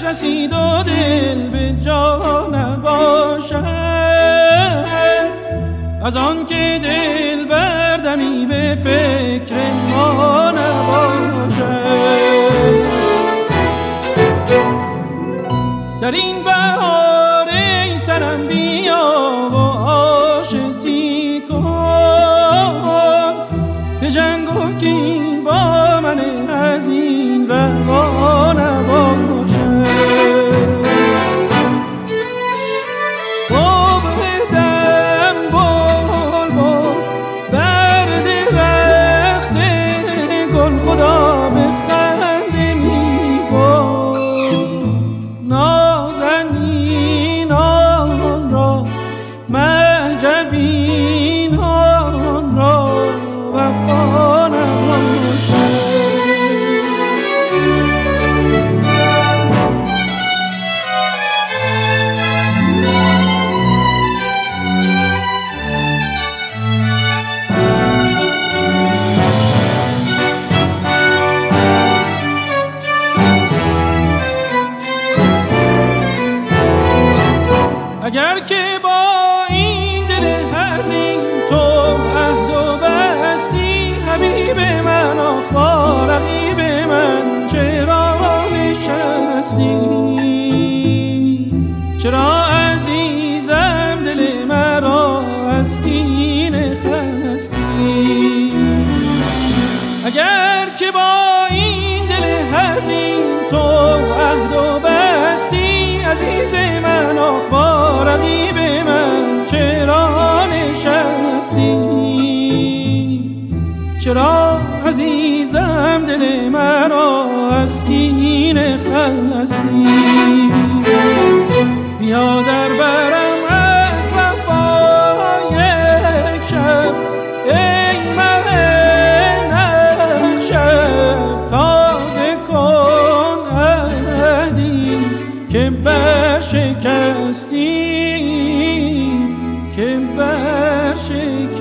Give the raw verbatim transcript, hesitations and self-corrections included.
رسید و دل به جا نباشد، از آن که دل بردمی به فکر ما نباشد. در این بهار ای سرم بیا و آشتی کن، که جنگ و کین با من از این روا نباشد. صبح دم بل بل بر درخت گل خدا به خنده می گفت، نازنینان را معجبینان را وفا نباشد. اگر که با این دل حزین تو عهد و بستی، حبیب من آخ با رقیب من چرا نشستی؟ چرا عزیزم دل مرا از کینه خستی؟ اگر که با این دل حزین تو عهد و بستی، عزیز من آخ با رقیب من چرا نشستی؟ چرا عزیزم دل مرا از کینه خستی؟ بیا در برم از وفا یک شب ای مه نقشب، تازه کن عهدی که برشکستی، که برشکستی.